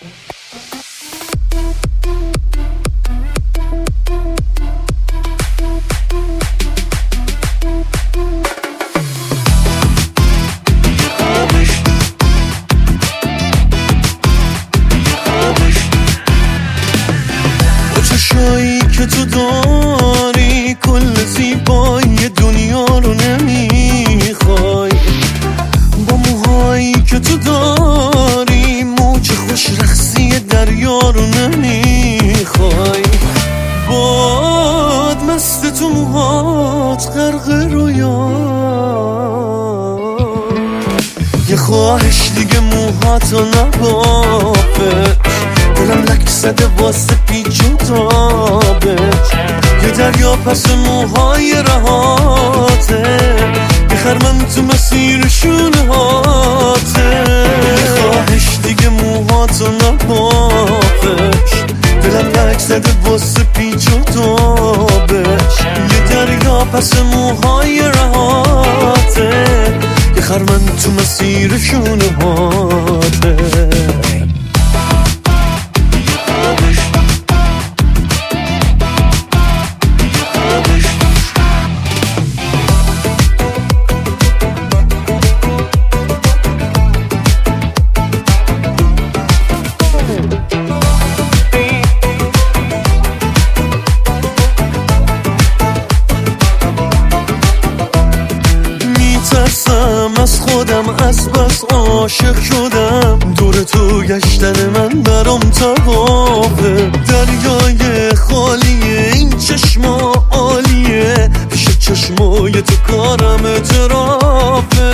چشایی که تو داری کل زیبایی دنیا رو نمیخوای، با موهایی که تو داری موج خوش رقصی دریا رو نمیخوای، باد مست تو موهات غرق رویا، یه خواهش دیگه موهاتو نبافش، دلم لک زده واسه پیچ و تابش، یه دریا پس موهای رهاته، یه خرمن تو مسیر شونه هاته، یه خواهش دیگه موهاتو نبافش، دلم لک زده واسه پیچ و تابش، یه دریا پس موهای رهاته، یه خرمن تو مسیر شونه هاته. میترسم از خودم، از بس عاشق شدم، دور تو گشتن من برام طوافه، دریای خالیه این چشما عالیه، پیش چشمای تو کارم اعترافه،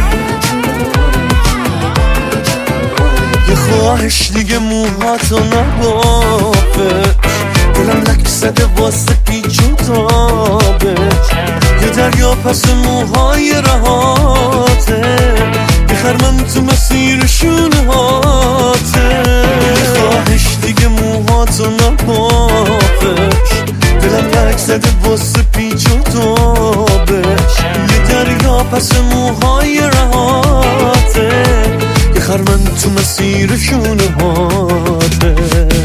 یه خواهش دیگه موهاتو نبافش، دلم لک زده واسه پیچ و تابش، یه دریا پس موهای رهاته، یه خرمن تو مسیر شونه هاته، یه خواهش دیگه موهاتو نبافش، دلم لک زده واسه پیچ و تابش، یه دریا پس موهای رهاته، یه خرمن تو مسیر شونه هاته.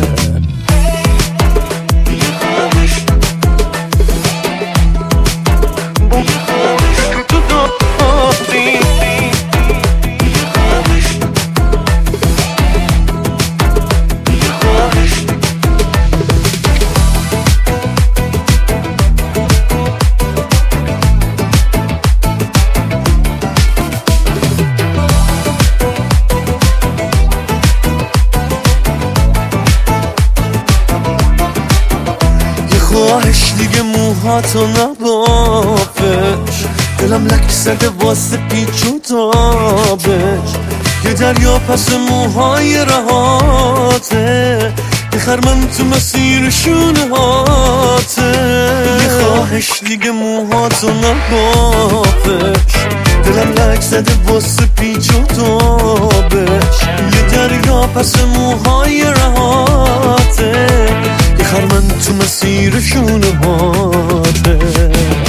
خواهش دیگه موهاتو نبافش، دلم لک زده واسه پیچ و تابش، یه دریا پس موهای رهاته، یه خرمن تو مسیر شونه هاته، یه خواهش دیگه موهاتو نبافش، دلم لک زده واسه پیچ و تابش، یه دریا پس موهای رهاته، یه خرمن تو مسیر شونه هاته.